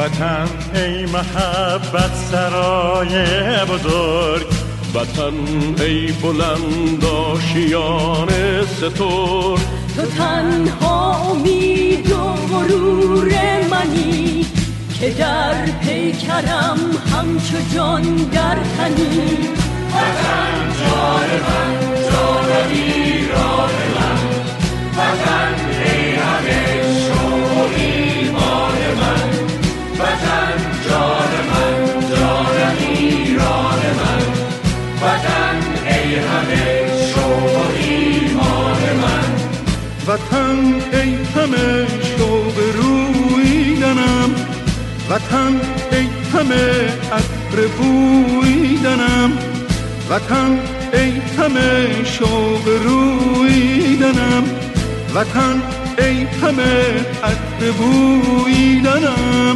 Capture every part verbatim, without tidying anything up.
وطن ای محبت سرای بزرگ، وطن ای بلند آشیان ستور. تو تنها امید و غرور منی که در پیکرم همچو جان در تنی. وطن جان من، جان ایران من، وطن ای همه شوق ایمان من. وطن جان من، جان ایران من، وطن ای همه شوق ایمان من. وطن ای همه شوق رویدنم، وطن ای همه عطر بویدنم، وطن ای همه شوق رویدنم، وطن ای همه عطر بویدنم.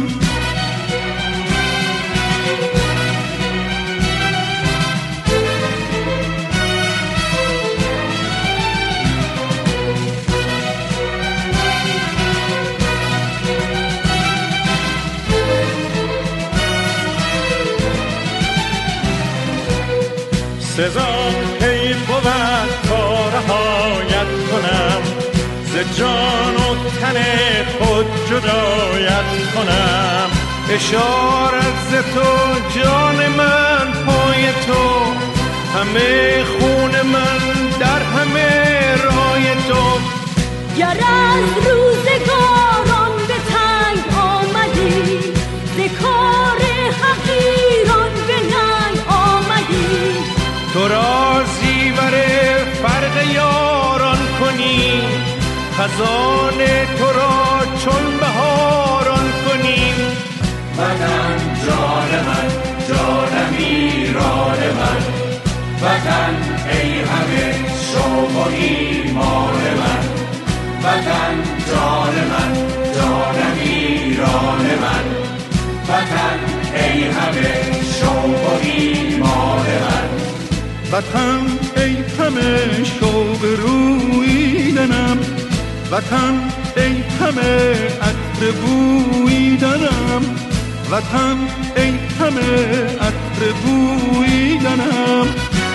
سزا ای بود تا رهایت کنم، ز جان و تن خود جدایت کنم. اشارت ز تو جان من پای تو، همه خون من در همه رای تو. گر از روزگاران به تنگ آمدی، ز کار حقیران به ننگ آمدی. تو را زیور فرق یاران کنی، خزان تو را چون بهاران کنی. وطن جان من، جانم ایران من، وطن ای همه شوق و ایمان من. وطن جان من، جانم ایران من، وطن ای همه شوق و ایمان من. وطن ای همه شوق رویدنم، وطن ای همه عطر بویدنم، وطن ای همه عطر بویدنم.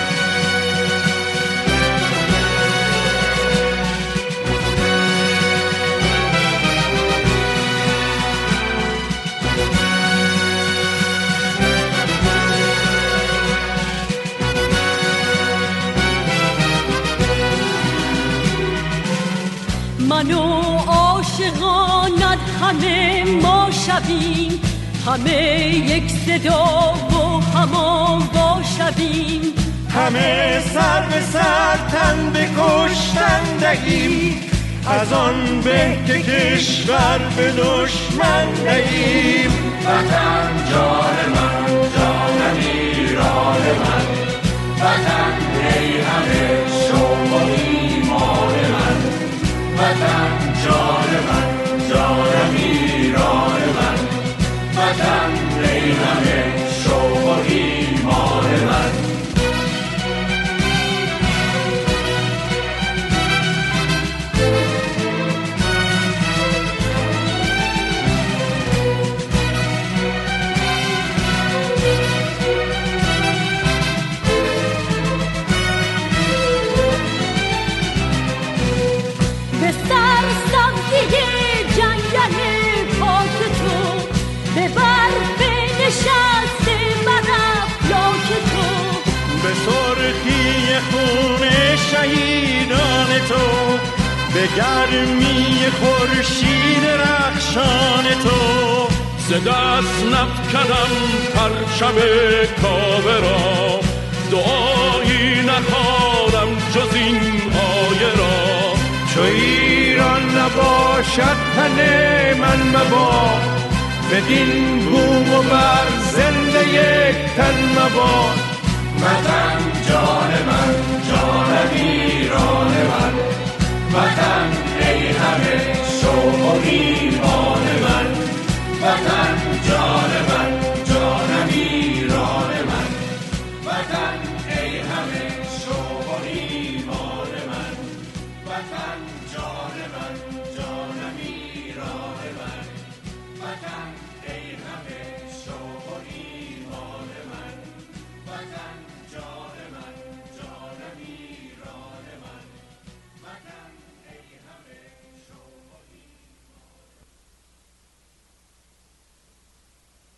من و عاشقانت همه ما شویم، همه یک صدا و همان شویم. همه سر به سر تن به کشتن دهیم، از آن به که کشور به دشمن دهیم. وطن جان من، جانم ایران من، وطن ای همه شوق و ایمان من. وطن جان من، جانم ایران من، وطن ای همه شوق و ایمان من. خون شهیدان تو، به گرمی خورشید رخشان تو. ز دست نفکندم پرچم کعبه را، دعایی نخوانم جز این آیه را. چو ایران نباشد تن من مباد، بدین بوم و بر زنده یک تن مباد. وطن